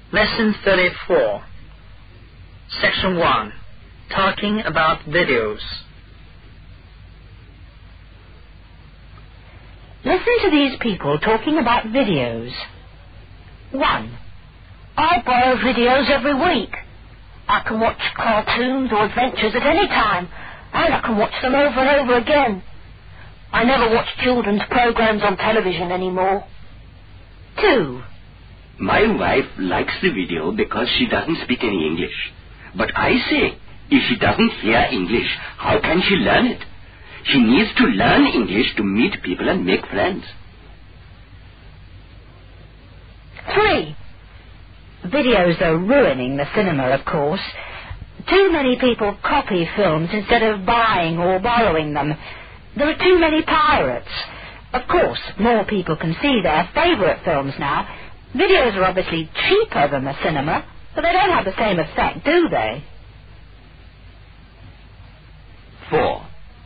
Lesson 34. Section 1. Talking about videos. Listen to these people talking about videos. 1. I borrow videos every week. I can watch cartoons or adventures at any time, and I can watch them over and over again. I never watch children's programs on television anymore. 2. My wife likes the video because she doesn't speak any English. But I say, if she doesn't hear English, how can she learn it? She needs to learn English to meet people and make friends. 3. Videos are ruining the cinema, of course. Too many people copy films instead of buying or borrowing them. There are too many pirates. Of course, more people can see their favourite films now. Videos are obviously cheaper than the cinema, but they don't have the same effect, do they? 4.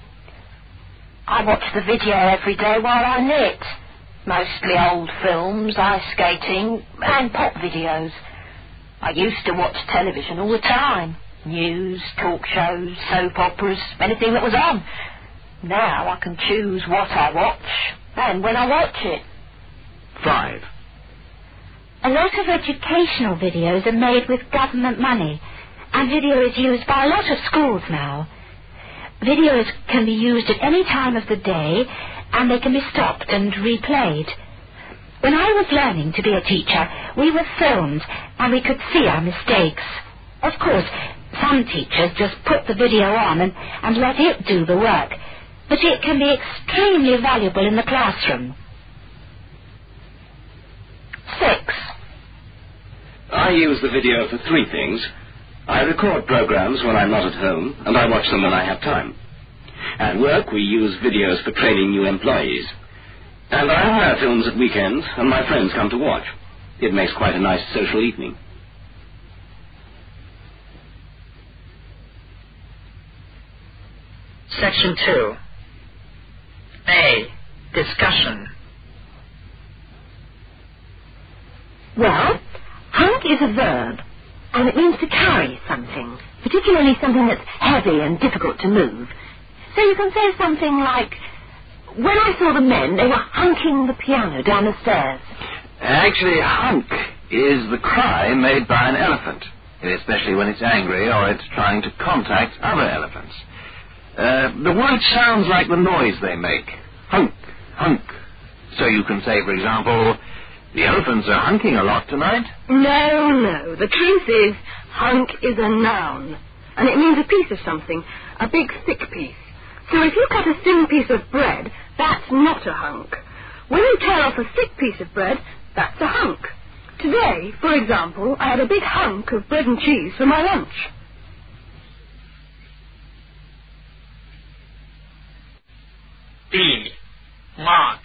I watch the video every day while I knit. Mostly old films, ice skating, and pop videos. I used to watch television all the time. News, talk shows, soap operas, anything that was on. Now I can choose what I watch and when I watch it. 5. A lot of educational videos are made with government money, and video is used by a lot of schools now. Videos can be used at any time of the day, and they can be stopped and replayed. When I was learning to be a teacher, we were filmed, and we could see our mistakes. Of course, some teachers just put the video on and let it do the work, but it can be extremely valuable in the classroom. 6. I use the video for 3 things. I record programs when I'm not at home, and I watch them when I have time. At work, we use videos for training new employees. And I hire films at weekends, and my friends come to watch. It makes quite a nice social evening. Section 2. A. Discussion. Well, hunk is a verb, and it means to carry something, particularly something that's heavy and difficult to move. So you can say something like, when I saw the men, they were hunking the piano down the stairs. Actually, hunk is the cry made by an elephant, especially when it's angry or it's trying to contact other elephants. The word sounds like the noise they make. Hunk, hunk. So you can say, for example, the elephants are hunking a lot tonight. No. The truth is, hunk is a noun, and it means a piece of something, a big thick piece. So if you cut a thin piece of bread, that's not a hunk. When you tear off a thick piece of bread, that's a hunk. Today, for example, I had a big hunk of bread and cheese for my lunch. B. Mark.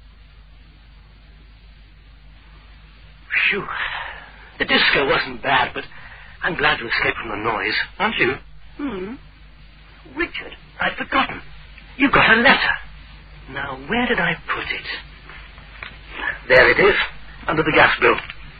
Phew. The disco wasn't bad, but I'm glad to escape from the noise, aren't you? Richard, I'd forgotten. You got a letter. Now, where did I put it? There it is, under the gas bill.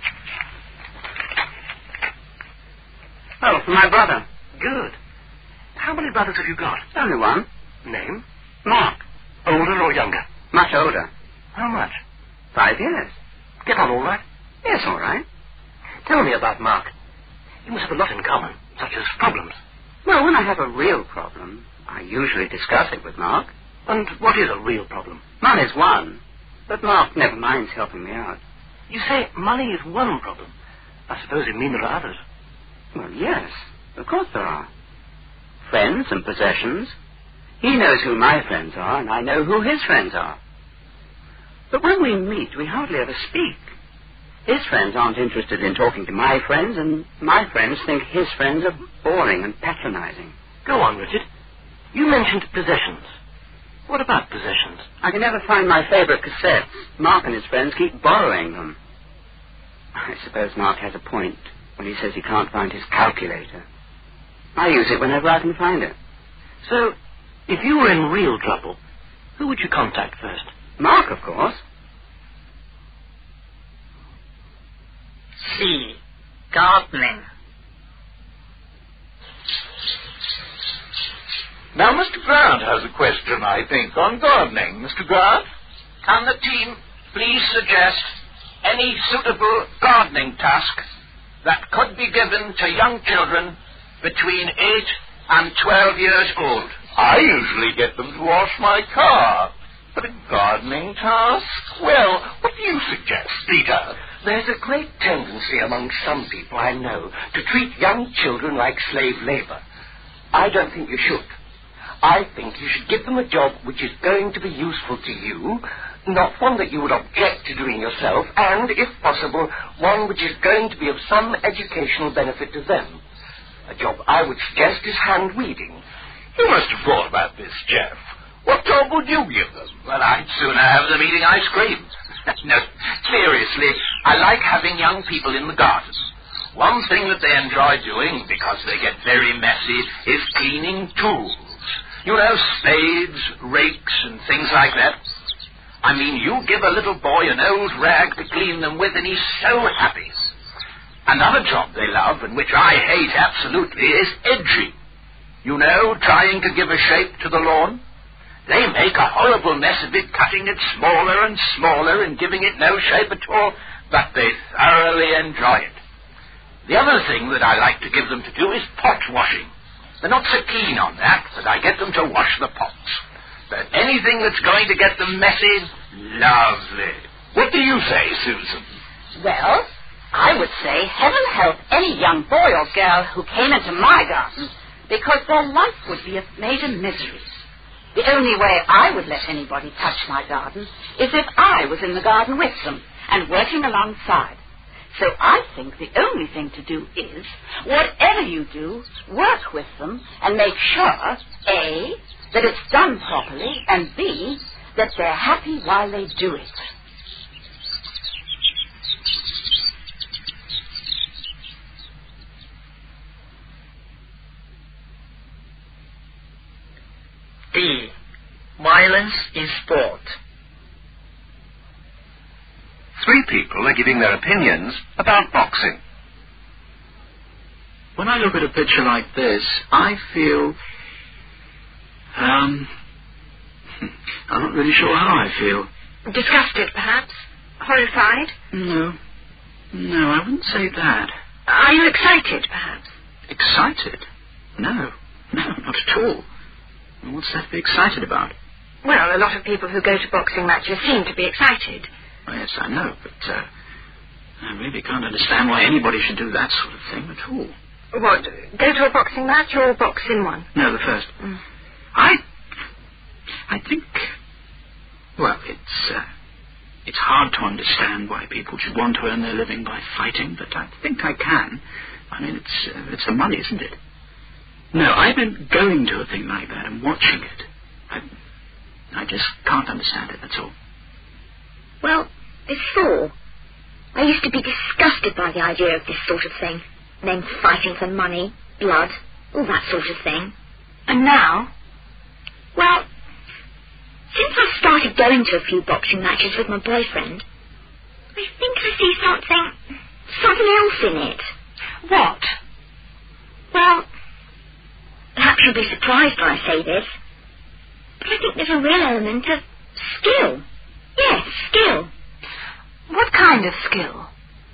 Oh, from my brother. Good. How many brothers have you got? Only one. Name? Mark. Older or younger? Much older. How much? 5 years. Get on all right? Yes, all right. Tell me about Mark. You must have a lot in common, such as problems. Well, when I have a real problem, I usually discuss it with Mark. And what is a real problem? Money's one, but Mark never minds helping me out. You say money is one problem. I suppose you mean there are others. Well, yes, of course there are. Friends and possessions. He knows who my friends are, and I know who his friends are. But when we meet, we hardly ever speak. His friends aren't interested in talking to my friends, and my friends think his friends are boring and patronizing. Go on, Richard. You mentioned possessions. What about possessions? I can never find my favorite cassettes. Mark and his friends keep borrowing them. I suppose Mark has a point when he says he can't find his calculator. I use it whenever I can find it. So, if you were in real trouble, who would you contact first? Mark, of course. C. gardening. Now, Mr. Grant has a question, I think, on gardening. Mr. Grant? Can the team please suggest any suitable gardening task that could be given to young children between 8 and 12 years old? I usually get them to wash my car. But a gardening task? Well, what do you suggest, Peter? There's a great tendency among some people I know to treat young children like slave labor. I don't think you should. I think you should give them a job which is going to be useful to you, not one that you would object to doing yourself, and, if possible, one which is going to be of some educational benefit to them. A job I would suggest is hand weeding. You must have thought about this, Jeff. What job would you give them? Well, I'd sooner have them eating ice cream. No, seriously, I like having young people in the garden. One thing that they enjoy doing, because they get very messy, is cleaning tools. You know, spades, rakes, and things like that. I mean, you give a little boy an old rag to clean them with, and he's so happy. Another job they love, and which I hate absolutely, is edging. You know, trying to give a shape to the lawn. They make a horrible mess of it, cutting it smaller and smaller and giving it no shape at all, but they thoroughly enjoy it. The other thing that I like to give them to do is pot washing. They're not so keen on that, but I get them to wash the pots. But anything that's going to get them messy, lovely. What do you say, Susan? Well, I would say heaven help any young boy or girl who came into my garden, because their life would be a major misery. The only way I would let anybody touch my garden is if I was in the garden with them and working alongside. So I think the only thing to do is, whatever you do, work with them and make sure, A, that it's done properly, and B, that they're happy while they do it. D. Violence in sport. 3 people are giving their opinions about boxing. When I look at a picture like this, I feel... I'm not really sure how I feel. Disgusted, perhaps? Horrified? No, I wouldn't say that. Are you excited, perhaps? Excited? No, not at all. What's that to be excited about? Well, a lot of people who go to boxing matches seem to be excited. Well, yes, I know, but I really can't understand why anybody should do that sort of thing at all. What, go to a boxing match or box in one? No, the first. I think, well, it's hard to understand why people should want to earn their living by fighting, but I think I can. I mean, it's the money, isn't it? No, I meant going to a thing like that and watching it. I just can't understand it, that's all. Well, before, I used to be disgusted by the idea of this sort of thing. Men fighting for money, blood, all that sort of thing. And now? Well, since I started going to a few boxing matches with my boyfriend, I think I see something else in it. What? Well, perhaps you'll be surprised when I say this, but I think there's a real element of skill. Yes, skill. What kind of skill?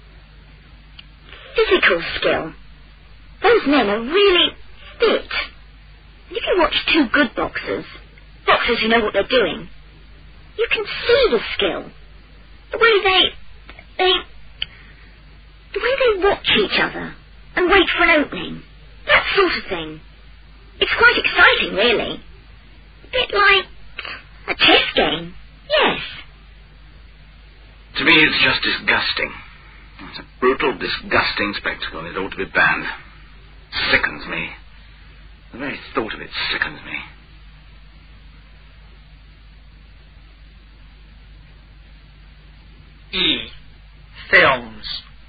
Physical skill. Those men are really fit. And if you watch 2 good boxers who know what they're doing, you can see the skill. The way they watch each other and wait for an opening. That sort of thing. It's quite exciting, really. A bit like a chess game. Yes. To me, it's just disgusting. It's a brutal, disgusting spectacle. It ought to be banned. Sickens me. The very thought of it sickens me. E. Films.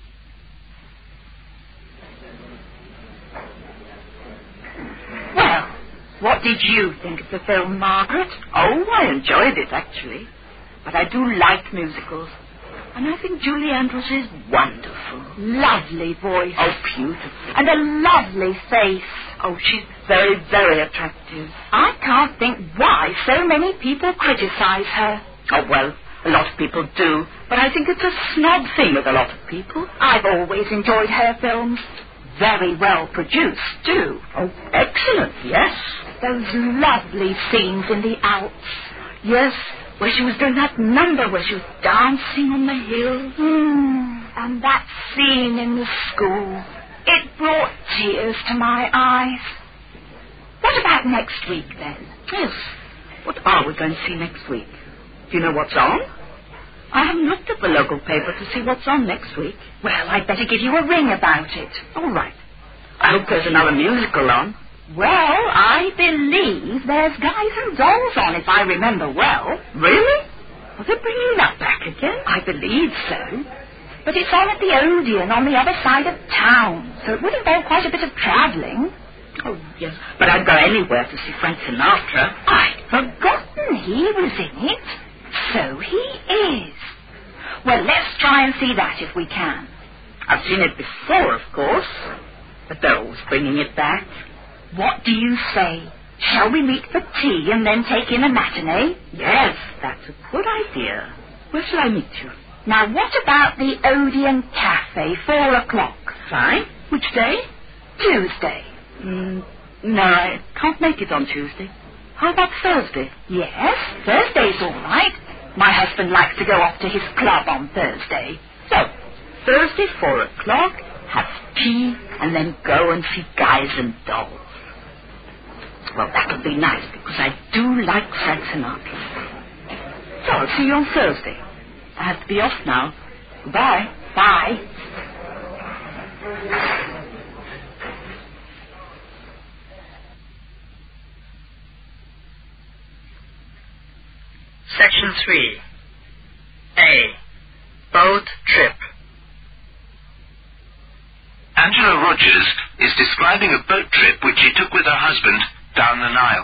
Well, what did you think of the film, Margaret? Oh, I enjoyed it, actually. But I do like musicals. And I think Julie Andrews is wonderful. Lovely voice. Oh, beautiful. And a lovely face. Oh, she's very, very attractive. I can't think why so many people criticize her. Oh, well, a lot of people do. But I think it's a snob thing with a lot of people. I've always enjoyed her films. Very well produced, too. Oh, excellent, yes. Those lovely scenes in the Alps. Yes, where she was doing that number where she was dancing on the hill. And that scene in the school. It brought tears to my eyes. What about next week, then? Yes. What are we going to see next week? Do you know what's on? I haven't looked at the local paper to see what's on next week. Well, I'd better give you a ring about it. All right. I hope there's another musical on. Well, I believe there's Guys and Dolls on, if I remember well. Really? Are they bringing that back again? I believe so. But it's on at the Odeon on the other side of town, so it would involve quite a bit of travelling. Oh, yes. But I'd go anywhere to see Frank Sinatra. I'd forgotten he was in it. So he is. Well, let's try and see that if we can. I've seen it before, of course, but they're always bringing it back. What do you say? Shall we meet for tea and then take in a matinee? Yes, that's a good idea. Where shall I meet you? Now, what about the Odeon Cafe, 4 o'clock? Fine. Which day? Tuesday. No, I can't make it on Tuesday. How about Thursday? Yes, Thursday's all right. My husband likes to go off to his club on Thursday. So, Thursday, 4 o'clock, have tea, and then go and see Guys and Dolls. Well, that'll be nice, because I do like Frank Sinatra. So, I'll see you on Thursday. I have to be off now. Goodbye. Bye. Section 3. A. Boat trip. Angela Rogers is describing a boat trip which she took with her husband down the Nile.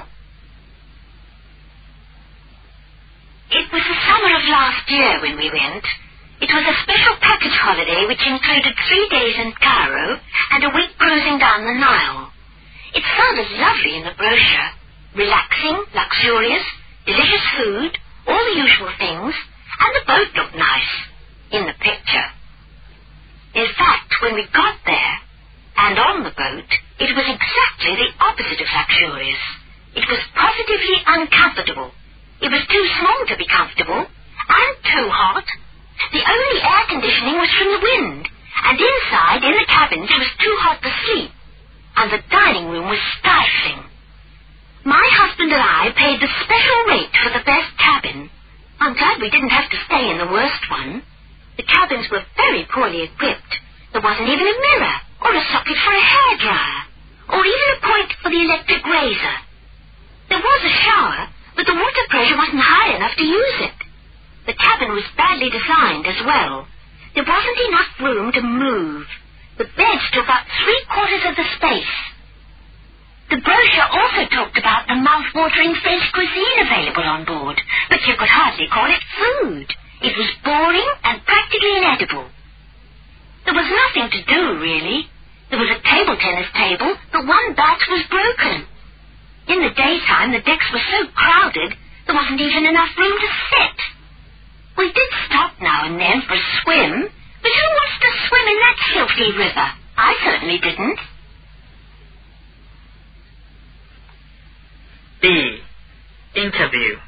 It was the summer of last year when we went. It was a special package holiday which included 3 days in Cairo and a week cruising down the Nile. It sounded lovely in the brochure. Relaxing, luxurious, delicious food, all the usual things, and the boat looked nice in the picture. In fact, when we got there and on the boat, it was exactly the opposite of luxurious. It was positively uncomfortable. It was too small to be comfortable, and too hot. The only air conditioning was from the wind, and inside, in the cabins, it was too hot to sleep, and the dining room was stifling. My husband and I paid the special rate for the best cabin. I'm glad we didn't have to stay in the worst one. The cabins were very poorly equipped. There wasn't even a mirror, or a socket for a hairdryer, or even a point for the electric razor. There was a shower, but the water pressure wasn't high enough to use it. The cabin was badly designed as well. There wasn't enough room to move. The beds took up 3/4 of the space. The brochure also talked about the mouth-watering French cuisine available on board, but you could hardly call it food. It was boring and practically inedible. There was nothing to do, really. There was a table tennis table, but one bat was broken. In the daytime, the decks were so crowded, there wasn't even enough room to sit. We did stop now and then for a swim, but who wants to swim in that filthy river? I certainly didn't. B. Interview.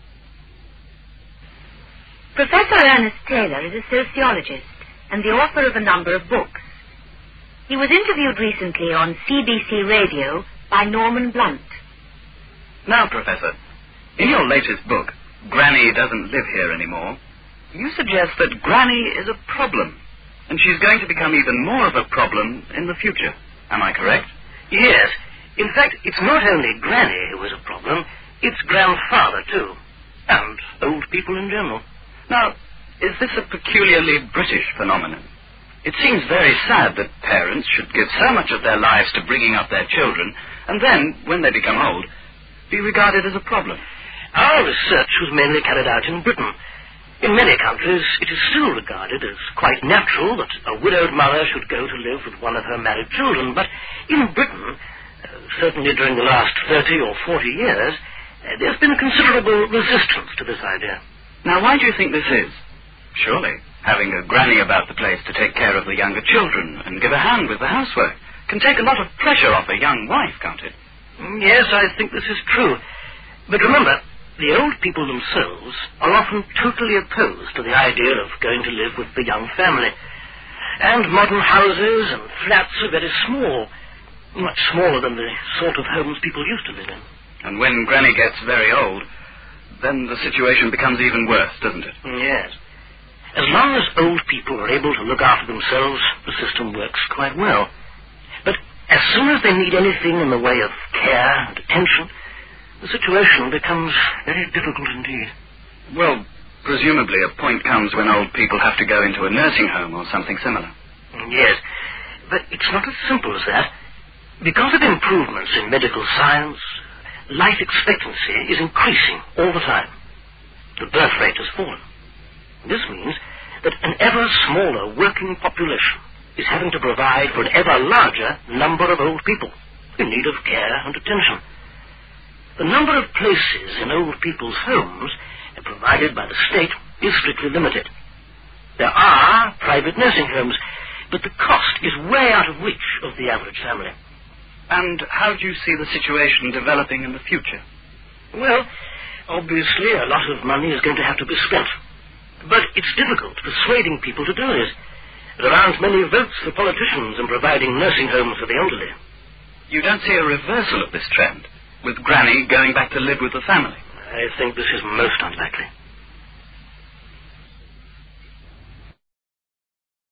Professor Ernest Taylor is a sociologist and the author of a number of books. He was interviewed recently on CBC Radio by Norman Blunt. Now, Professor, in your latest book, Granny Doesn't Live Here Anymore, you suggest that Granny is a problem, and she's going to become even more of a problem in the future. Am I correct? Yes. In fact, it's not only Granny who is a problem, it's grandfather, too. And old people in general. Now, is this a peculiarly British phenomenon? It seems very sad that parents should give so much of their lives to bringing up their children, and then, when they become old, be regarded as a problem. Our research was mainly carried out in Britain. In many countries, it is still regarded as quite natural that a widowed mother should go to live with one of her married children, but in Britain, certainly during the last 30 or 40 years, there's been considerable resistance to this idea. Now, why do you think this is? Surely, having a granny about the place to take care of the younger children and give a hand with the housework can take a lot of pressure off a young wife, can't it? Yes, I think this is true. But remember, the old people themselves are often totally opposed to the idea of going to live with the young family. And modern houses and flats are very small, much smaller than the sort of homes people used to live in. And when Granny gets very old, then the situation becomes even worse, doesn't it? Yes. As long as old people are able to look after themselves, the system works quite well. But as soon as they need anything in the way of care and attention, the situation becomes very difficult indeed. Well, presumably a point comes when old people have to go into a nursing home or something similar. Yes, but it's not as simple as that. Because of improvements in medical science, life expectancy is increasing all the time. The birth rate has fallen. This means that an ever smaller working population is having to provide for an ever larger number of old people in need of care and attention. The number of places in old people's homes provided by the state is strictly limited. There are private nursing homes, but the cost is way out of reach of the average family. And how do you see the situation developing in the future? Well, obviously a lot of money is going to have to be spent. But it's difficult persuading people to do this. There aren't many votes for politicians in providing nursing homes for the elderly. You don't see a reversal of this trend, with Granny going back to live with the family? I think this is most unlikely.